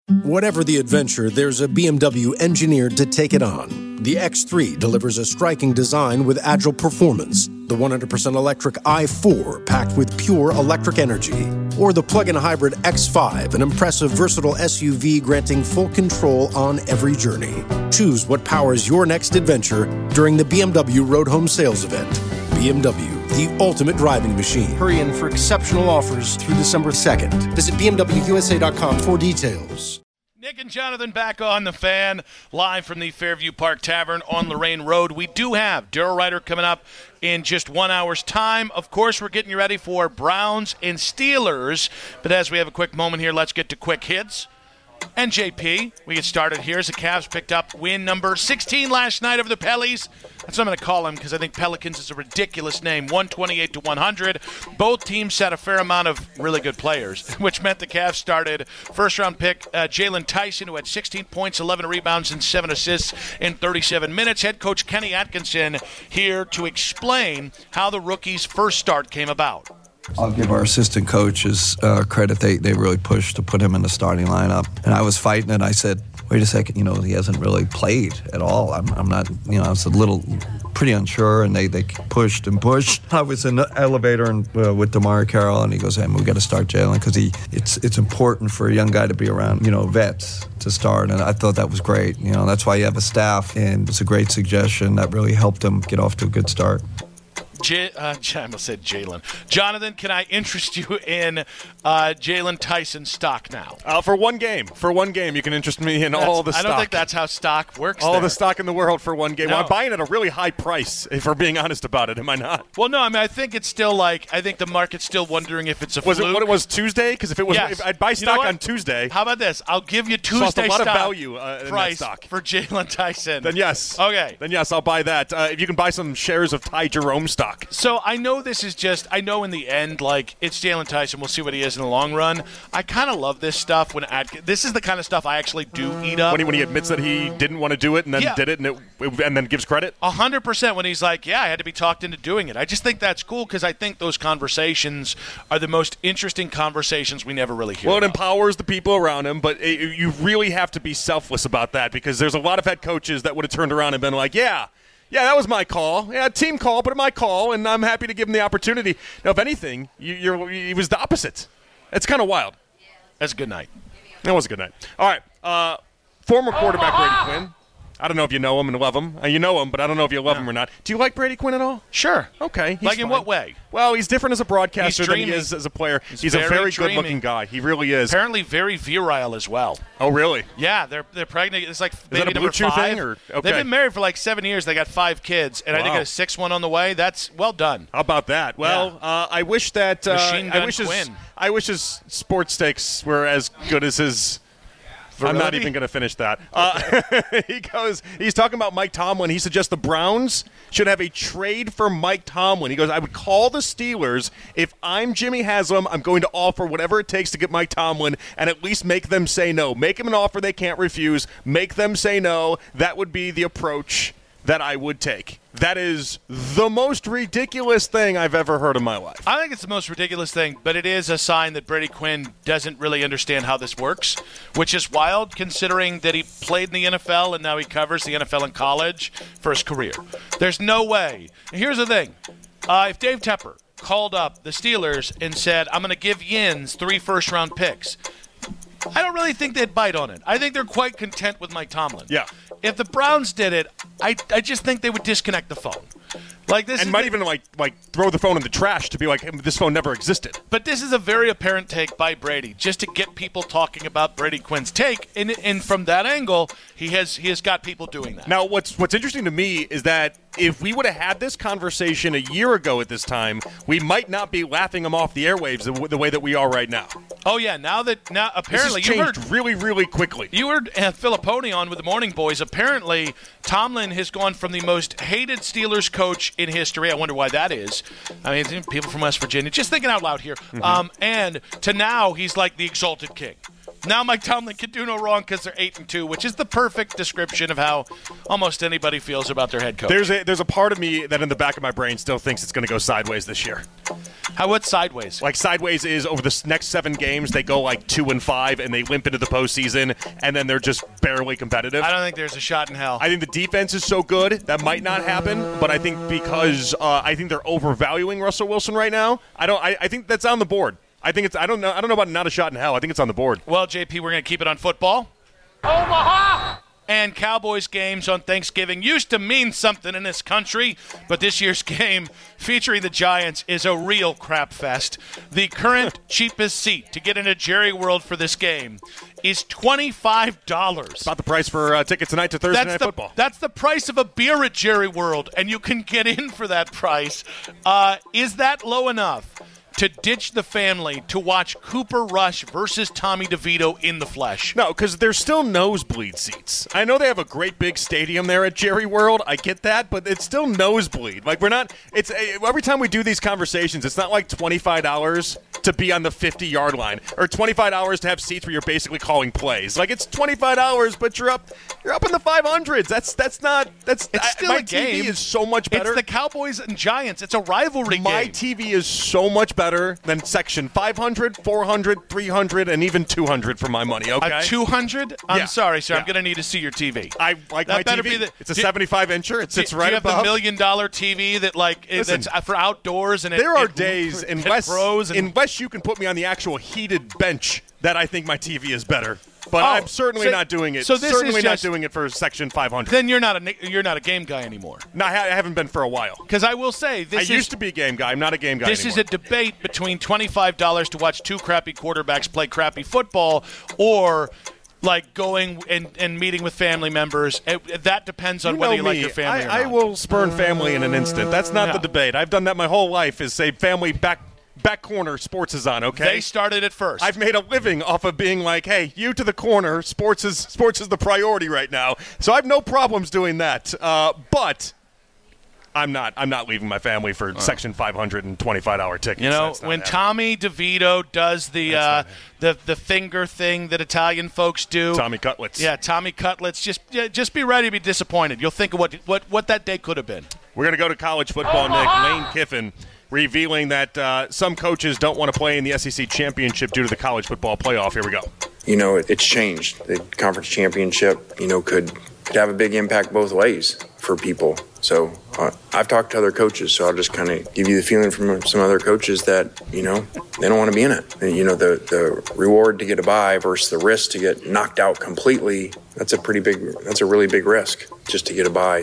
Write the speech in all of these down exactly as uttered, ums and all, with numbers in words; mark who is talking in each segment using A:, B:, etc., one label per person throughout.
A: Whatever the adventure, there's a B M W engineered to take it on. The X three delivers a striking design with agile performance. The one hundred percent electric i four, packed with pure electric energy. Or the plug-in hybrid X five, an impressive, versatile S U V granting full control on every journey. Choose what powers your next adventure during the B M W Road Home Sales Event. B M W, the ultimate driving machine. Hurry in for exceptional offers through December second. Visit B M W U S A dot com for details.
B: Nick and Jonathan back on The Fan, live from the Fairview Park Tavern on Lorraine Road. We do have Daryl Ryder coming up in just one hour's time. Of course, we're getting you ready for Browns and Steelers. But as we have a quick moment here, let's get to quick hits. And J P, we get started here as the Cavs picked up win number sixteen last night over the Pellies. That's what I'm going to call them because I think Pelicans is a ridiculous name, one twenty-eight to one hundred. Both teams had a fair amount of really good players, which meant the Cavs started first-round pick uh, Jalen Tyson, who had sixteen points, eleven rebounds, and seven assists in thirty-seven minutes. Head coach Kenny Atkinson here to explain how the rookie's first start came about.
C: I'll give our assistant coaches uh, credit. They they really pushed to put him in the starting lineup. And I was fighting it. I said, wait a second, you know, he hasn't really played at all. I'm, I'm not, you know, I was a little pretty unsure, and they, they pushed and pushed. I was in the elevator and, uh, with DeMar Carroll, and he goes, hey, we got to start Jalen because he it's it's important for a young guy to be around, you know, vets to start. And I thought that was great. You know, that's why you have a staff, and it's a great suggestion that really helped him get off to a good start.
B: J- uh, I almost said Jalen. Jonathan, can I interest you in uh, Jalen Tyson stock now?
D: Uh, for one game. For one game, you can interest me in that's, all the stock.
B: I don't think that's how stock works
D: All
B: there.
D: the stock in the world for one game.
B: No.
D: Well, I'm buying at a really high price, if we're being honest about it. Am I not?
B: Well, no, I mean, I think it's still like, I think the market's still wondering if it's a
D: was
B: fluke.
D: Was it what it was Tuesday? Because if it was,
B: yes.
D: if I'd buy stock
B: you know
D: on Tuesday.
B: How about this? I'll give you Tuesday
D: a lot
B: stock
D: of value uh, in
B: price
D: that stock.
B: For Jalen Tyson.
D: Then yes.
B: Okay.
D: Then yes, I'll buy that. Uh, if you can buy some shares of Ty Jerome stock.
B: So I know this is just, I know in the end, like, it's Jalen Tyson. We'll see what he is in the long run. I kind of love this stuff when Ad- this is the kind of stuff I actually do eat up.
D: When he, when he admits that he didn't want to do it and then
B: yeah.
D: did it and, it and then gives credit?
B: A hundred percent when he's like, yeah, I had to be talked into doing it. I just think that's cool because I think those conversations are the most interesting conversations we never really hear
D: Well, it
B: about.
D: empowers the people around him, but it, you really have to be selfless about that because there's a lot of head coaches that would have turned around and been like, yeah, Yeah, that was my call. Yeah, team call, but my call, and I'm happy to give him the opportunity. Now, if anything, you, you're, it was the opposite. It's kind of wild.
B: That's a good night.
D: That was a good night. All right, uh, former quarterback Brady Quinn. I don't know if you know him and love him. Uh, you know him, but I don't know if you love
B: no.
D: him or not. Do you like Brady Quinn at all?
B: Sure.
D: Okay.
B: Like
D: fine.
B: in what way?
D: Well, he's different as a broadcaster
B: than
D: he is as a player.
B: He's,
D: he's
B: very
D: a very
B: dreamy.
D: good-looking guy. He really is.
B: Apparently very virile as well.
D: Oh, really?
B: Yeah, they're they're pregnant. It's like
D: is
B: baby
D: that a Blue
B: number
D: Chew
B: five.
D: thing? Or, okay.
B: They've been married for like seven years. They got five kids, and
D: wow.
B: I think a sixth one on the way. That's well done.
D: How about that? Well,
B: yeah.
D: uh, I wish that uh,
B: Machine Gun
D: I wish his,
B: Quinn.
D: I wish his sports takes were as good as his.
B: Virility?
D: I'm not even going to finish that. Uh, he goes. He's talking about Mike Tomlin. He suggests the Browns should have a trade for Mike Tomlin. He goes, I would call the Steelers. If I'm Jimmy Haslam, I'm going to offer whatever it takes to get Mike Tomlin and at least make them say no. Make them an offer they can't refuse. Make them say no. That would be the approach that I would take. That is the most ridiculous thing I've ever heard in my life.
B: I think it's the most ridiculous thing, but it is a sign that Brady Quinn doesn't really understand how this works, which is wild considering that he played in the N F L and now he covers the N F L in college for his career. There's no way. And here's the thing. Uh, if Dave Tepper called up the Steelers and said, I'm going to give Yins three first-round picks, I don't really think they'd bite on it. I think they're quite content with Mike Tomlin.
D: Yeah.
B: If the Browns did it, I I just think they would disconnect the phone. Like this,
D: and
B: is
D: might
B: the,
D: even like like throw the phone in the trash to be like, hey, this phone never existed.
B: But this is a very apparent take by Brady, just to get people talking about Brady Quinn's take, and and from that angle, he has he has got people doing that.
D: Now, what's what's interesting to me is that if we would have had this conversation a year ago at this time, we might not be laughing him off the airwaves the, the way that we are right now.
B: Oh yeah, now that now apparently
D: this has
B: you
D: changed
B: heard
D: really really quickly.
B: You heard uh, Filipponi on with the Morning Boys. Apparently, Tomlin has gone from the most hated Steelers coach in history. I wonder why that is. I mean, people from West Virginia, just thinking out loud here. Mm-hmm. Um, and to now, he's like the exalted king. Now Mike Tomlin can do no wrong because they're eight and two, which is the perfect description of how almost anybody feels about their head coach.
D: There's a there's a part of me that in the back of my brain still thinks it's going to go sideways this year.
B: How what sideways?
D: Like sideways is over the next seven games they go like two and five and they limp into the postseason and then they're just barely competitive.
B: I don't think there's a shot in hell.
D: I think the defense is so good that might not happen, but I think because uh, I think they're overvaluing Russell Wilson right now. I don't. I, I think that's on the board. I think it's. I don't know. I don't know about not a shot in hell. I think it's on the board.
B: Well, J P, we're going to keep it on football. Omaha! And Cowboys games on Thanksgiving used to mean something in this country, but this year's game featuring the Giants is a real crap fest. The current cheapest seat to get into Jerry World for this game is twenty-five dollars.
D: About the price for uh, tickets tonight to Thursday
B: that's
D: Night
B: the,
D: Football.
B: That's the price of a beer at Jerry World, and you can get in for that price. Uh, is that low enough to ditch the family to watch Cooper Rush versus Tommy DeVito in the flesh?
D: No, because there's still nosebleed seats. I know they have a great big stadium there at Jerry World. I get that, but it's still nosebleed. Like, we're not – It's every time we do these conversations, it's not like twenty-five dollars to be on the fifty-yard line or twenty-five dollars to have seats where you're basically calling plays. Like, it's twenty-five dollars, but you're up you're up in the five hundreds. That's that's not – That's
B: It's still
D: I, my
B: a game.
D: T V is so much better.
B: It's the Cowboys and Giants. It's a rivalry
D: my
B: game.
D: My T V is so much better than section five hundred, four hundred, three hundred, and even two hundred for my money, okay?
B: A two hundred? I'm
D: Yeah.
B: sorry, sir.
D: Yeah.
B: I'm going to need to see your T V.
D: I like
B: That
D: my
B: better
D: T V.
B: be the-
D: it's a
B: do-
D: seventy-five incher. It sits
B: do,
D: right
B: do you have
D: above.
B: the million dollar T V that like is
D: Listen,
B: that's for outdoors and it,
D: There are
B: it,
D: days,
B: it
D: unless,
B: grows and
D: unless you can put me on the actual heated bench, that I think my T V is better. But
B: Oh,
D: I'm certainly
B: so-
D: not doing it.
B: so this is
D: certainly not
B: just-
D: doing it for section five hundred.
B: then you're not a you're not a game guy anymore.
D: No, I ha- I haven't been for a while.
B: Because I will say this
D: I
B: is
D: used to be a game guy. I'm not a game guy
B: this
D: anymore.
B: is a debate between twenty-five dollars to watch two crappy quarterbacks play crappy football or like going and, and meeting with family members. It, that depends on
D: You
B: whether
D: know
B: you like
D: me.
B: your family
D: I,
B: or
D: I
B: not.
D: will spurn family in an instant. That's not
B: Yeah.
D: the debate. I've done that my whole life. Is say family back back corner sports is on. Okay,
B: They started it first.
D: I've made a living off of being like, hey, you to the corner. Sports is sports is the priority right now. So I have no problems doing that. Uh, but I'm not. I'm not leaving my family for section five hundred and twenty-five dollar tickets.
B: You know,
D: That's not
B: when
D: happening.
B: Tommy DeVito does the uh,
D: That's
B: the the finger thing that Italian folks do,
D: Tommy Cutlets.
B: yeah, Tommy Cutlets, just yeah, just be ready to be disappointed. You'll think of what what what that day could have been.
D: We're going to go to college football, Nick. Lane Kiffin revealing that uh, some coaches don't want to play in the S E C championship due to the college football playoff. Here we go.
E: You know, it, it's changed. The conference championship, you know, could, could have a big impact both ways for people. So uh, I've talked to other coaches, so I'll just kind of give you the feeling from some other coaches that, you know, they don't want to be in it. And, you know, the, the reward to get a bye versus the risk to get knocked out completely, that's a pretty big, that's a really big risk just to get a bye.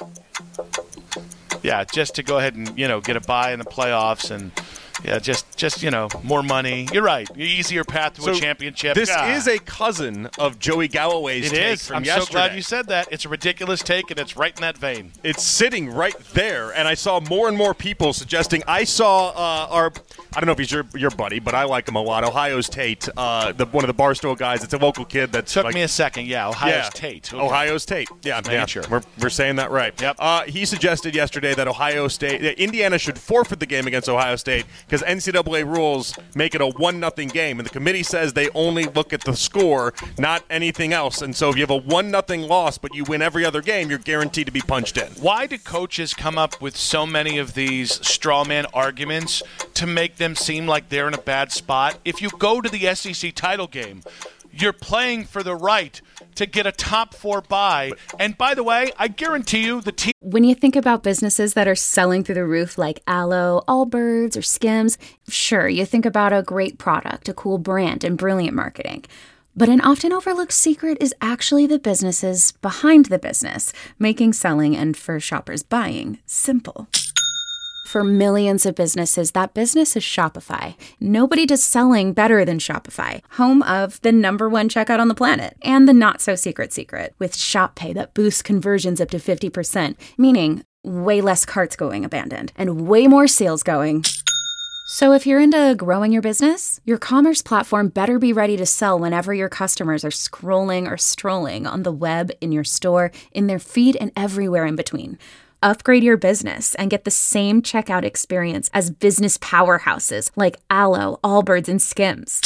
B: Yeah, just to go ahead and, you know, get a bye in the playoffs and, yeah, just, just you know, more money. You're right. Easier path to
D: So
B: a championship.
D: This
B: Yeah.
D: is a cousin of Joey Galloway's
B: It
D: take
B: is.
D: from
B: I'm
D: yesterday.
B: so glad you said that. It's a ridiculous take, and it's right in that vein.
D: It's sitting right there, and I saw more and more people suggesting. I saw uh, our, I don't know if he's your your buddy, but I like him a lot. Ohio's Tate, uh, the one of the Barstool guys. It's a local kid that's
B: Took
D: like,
B: me a second. Yeah, Ohio's
D: yeah.
B: Tate. Okay.
D: Ohio's Tate. Yeah,
B: making
D: yeah.
B: sure.
D: We're, we're saying that right.
B: Yep.
D: Uh, he suggested yesterday that Ohio State, that Indiana should forfeit the game against Ohio State because N C double A rules make it a one nothing game, and the committee says they only look at the score, not anything else. And so if you have a one nothing loss, but you win every other game, you're guaranteed to be punched in.
B: Why do coaches come up with so many of these straw man arguments to make them seem like they're in a bad spot? If you go to the S E C title game, you're playing for the right to get a top four bye. And by the way, I guarantee you the team.
F: When you think about businesses that are selling through the roof like Aloe, Allbirds, or Skims, sure, you think about a great product, a cool brand, and brilliant marketing. But an often overlooked secret is actually the businesses behind the business, making selling and for shoppers buying simple. For millions of businesses, that business is Shopify. Nobody does selling better than Shopify, home of the number one checkout on the planet and the not-so-secret secret with Shop Pay that boosts conversions up to fifty percent, meaning way less carts going abandoned and way more sales going. So if you're into growing your business, your commerce platform better be ready to sell whenever your customers are scrolling or strolling on the web, in your store, in their feed, and everywhere in between. Upgrade your business and get the same checkout experience as business powerhouses like Aloe, Allbirds, and Skims.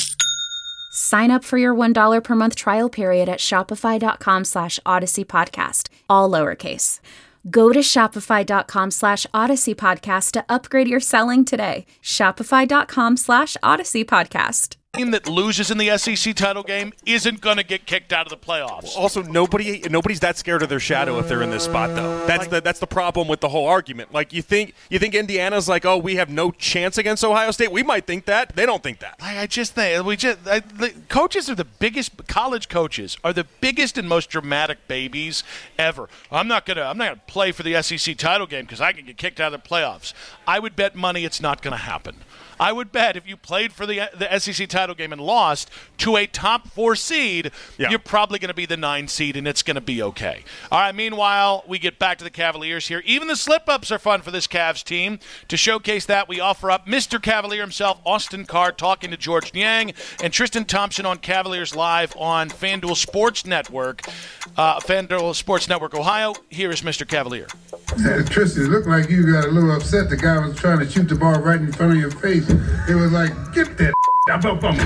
F: Sign up for your one dollar per month trial period at shopify.com slash Odyssey Podcast, all lowercase. Go to shopify.com slash Odyssey Podcast to upgrade your selling today. Shopify.com slash Odyssey Podcast.
B: Team that loses in the S E C title game isn't going to get kicked out of the playoffs.
D: Also, nobody nobody's that scared of their shadow if they're in this spot, though. That's the that's the problem with the whole argument. Like, you think you think Indiana's like, oh, we have no chance against Ohio State? We might think that. They don't think that.
B: I, I just think we just I, the coaches are the biggest. College coaches are the biggest and most dramatic babies ever. I'm not gonna I'm not gonna play for the S E C title game because I can get kicked out of the playoffs. I would bet money it's not going to happen. I would bet if you played for the the S E C title game and lost to a top four seed, yeah. you're probably going to be the nine seed, and it's going to be okay. All right, meanwhile, we get back to the Cavaliers here. Even the slip-ups are fun for this Cavs team. To showcase that, we offer up Mister Cavalier himself, Austin Carr, talking to George Niang, and Tristan Thompson on Cavaliers Live on FanDuel Sports Network, uh, FanDuel Sports Network, Ohio. Here is Mister Cavalier.
G: Tristan, it looked like you got a little upset. The guy was trying to shoot the ball right in front of your face. It was like, get that it's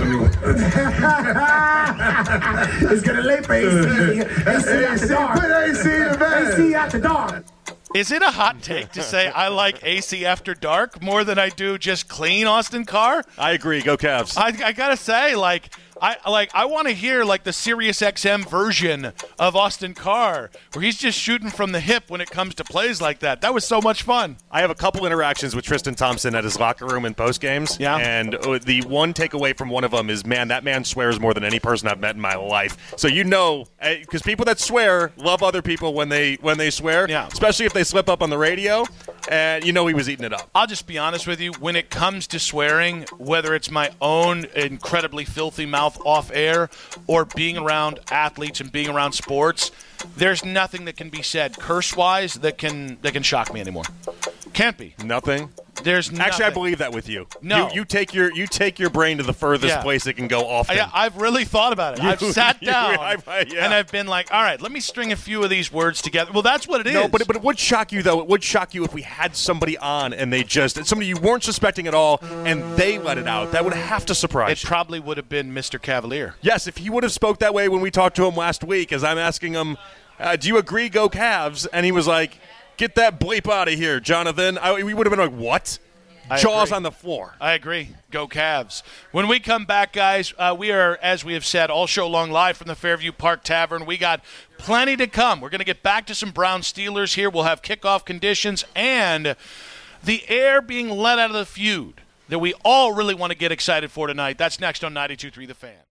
G: getting late for A C. A C after dark. Put A C in the bed. A C after dark.
B: Is it a hot take to say I like A C after dark more than I do just clean Austin Carr?
D: I agree. Go Cavs.
B: I, I gotta say, like, I like I want to hear like the Sirius X M version of Austin Carr, where he's just shooting from the hip when it comes to plays like that. That was so much fun.
D: I have a couple interactions with Tristan Thompson at his locker room in post games.
B: Yeah.
D: And the one takeaway from one of them is, man, that man swears more than any person I've met in my life. So you know, because people that swear love other people when they when they swear,
B: yeah.
D: especially if they slip up on the radio. And you know he was eating it up.
B: I'll just be honest with you. When it comes to swearing, whether it's my own incredibly filthy mouth off air or being around athletes and being around sports, there's nothing that can be said curse-wise that can that can shock me anymore. Can't be.
D: Nothing?
B: There's nothing.
D: Actually, I believe that with you.
B: No.
D: You, you take your you take your brain to the furthest
B: yeah.
D: place it can go often.
B: I, I've really thought about it.
D: You,
B: I've sat down
D: you, I've, uh, yeah.
B: and I've been like, all right, let me string a few of these words together. Well, that's what it is.
D: No, but, but it would shock you, though. It would shock you if we had somebody on and they just, somebody you weren't suspecting at all, and they let it out. That would have to surprise
B: it
D: you.
B: It probably would have been Mister Cavalier.
D: Yes, if he would have spoke that way when we talked to him last week, as I'm asking him, uh, do you agree, go Cavs? And he was like, get that bleep out of here, Jonathan. I, we would have been like, what?
B: I
D: Jaws
B: agree.
D: on the floor.
B: I agree. Go Cavs. When we come back, guys, uh, we are, as we have said, all show long live from the Fairview Park Tavern. We got plenty to come. We're going to get back to some Brown Steelers here. We'll have kickoff conditions and the air being let out of the feud that we all really want to get excited for tonight. That's next on ninety-two point three The Fan.